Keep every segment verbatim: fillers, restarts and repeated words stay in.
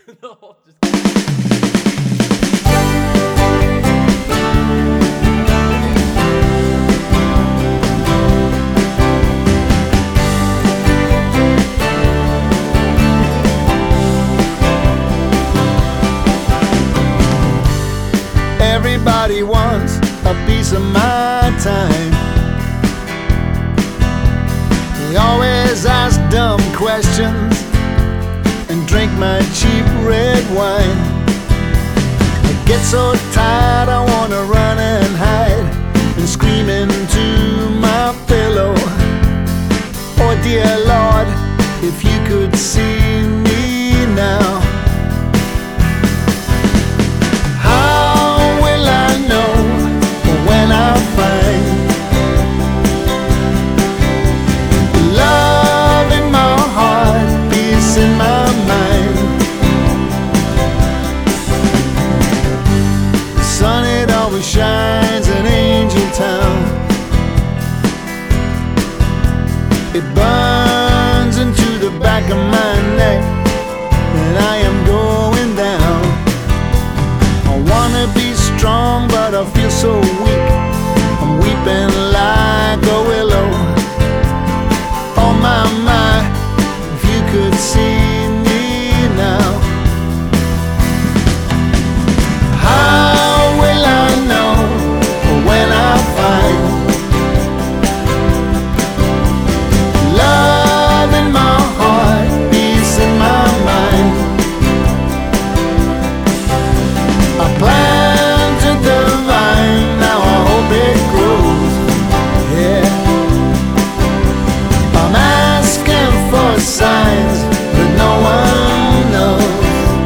No, just kidding. Everybody wants a piece of my time. They always ask dumb questions and drink my cheap red wine. I get so tired I wanna run and hide and scream into my pillow. Oh dear Lord, if you could see me now. Shines in Angel Town. It burns into the back of my neck, and I am going down. I wanna be strong, but I feel so weak. I'm weeping like a willow. Oh my, my, if you could see me now. Signs that no one knows.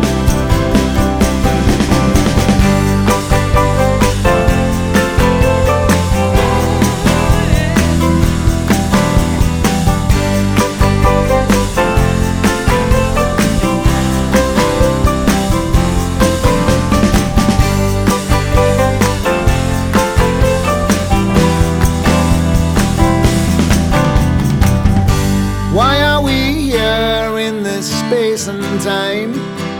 Why are we here in this space and time,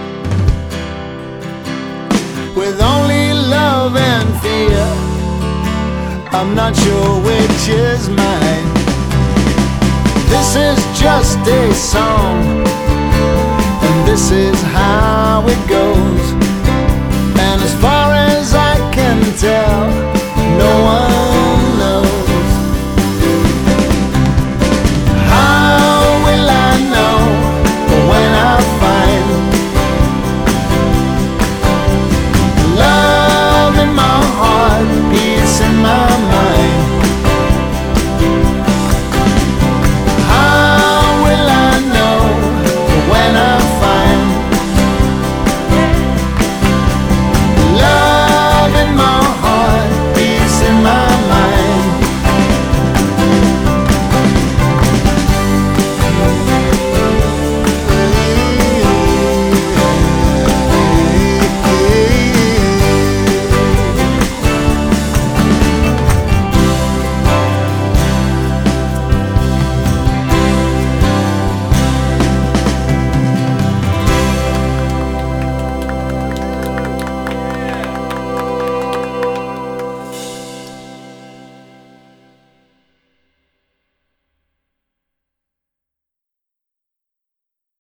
with only love and fear? I'm not sure which is mine. This is just a song, and this is how it goes. And as far as I can tell,